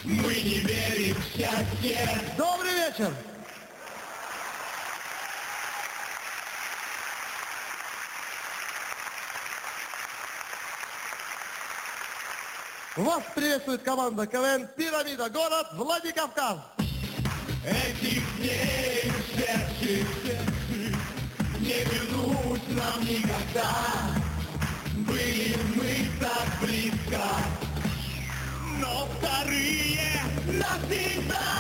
Мы не верим в счастье. Добрый вечер! Вас приветствует команда КВН «Пирамида», город Владикавказ. Этих дней ушедших не вернуть нам никогда. Были мы так близко, но вторые навсегда.